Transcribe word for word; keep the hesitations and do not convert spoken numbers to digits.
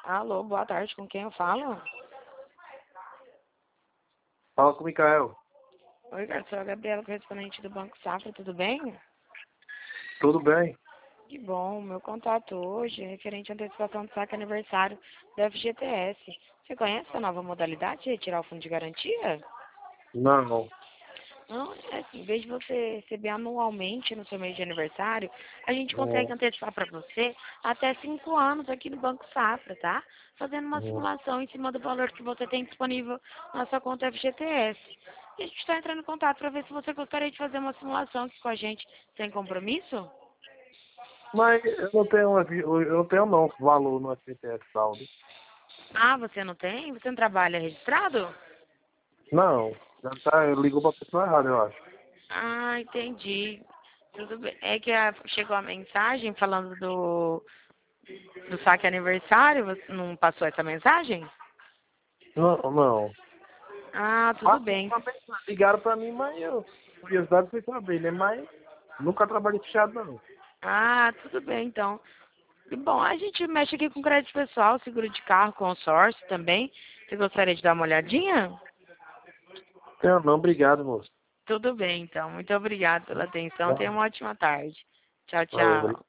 Alô, boa tarde, com quem eu falo? Fala com o Mikael. Oi, garçom, sou a Gabriela, correspondente do Banco Safra, tudo bem? Tudo bem? Que bom, meu contato hoje é referente à antecipação do saque aniversário da F G T S. Você conhece a nova modalidade de retirar o fundo de garantia? Não. Não, é assim, em vez de você receber anualmente no seu mês de aniversário, a gente consegue Hum, antecipar para você até cinco anos aqui no Banco Safra, tá? Fazendo uma hum. simulação em cima do valor que você tem disponível na sua conta F G T S. E a gente está entrando em contato para ver se você gostaria de fazer uma simulação aqui com a gente, sem compromisso? Mas eu não tenho, uma vi- eu não tenho não valor no F G T S saldo. Ah, você não tem? Você não trabalha registrado? Não. Já tá, ligou pra pessoa errada, eu acho. Ah, entendi. Tudo bem. É que a- chegou a mensagem falando do, do saque aniversário, você não passou essa mensagem? Não, não. Ah, tudo Passou bem. uma mensagem, ligaram pra mim, mas eu, curiosidade foi saber, né? Mas nunca trabalhei fechado, não. Ah, tudo bem, então. E, bom, a gente mexe aqui com crédito pessoal, seguro de carro, consórcio também. Você gostaria de dar uma olhadinha? Tenho não, obrigado, moço. Tudo bem, então. Muito obrigada pela atenção. Tenha Não. uma ótima tarde. Tchau, Valeu, tchau.